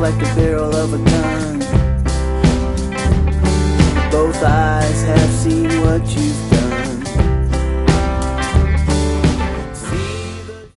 like the barrel of a gun. Both eyes have seen what you've done.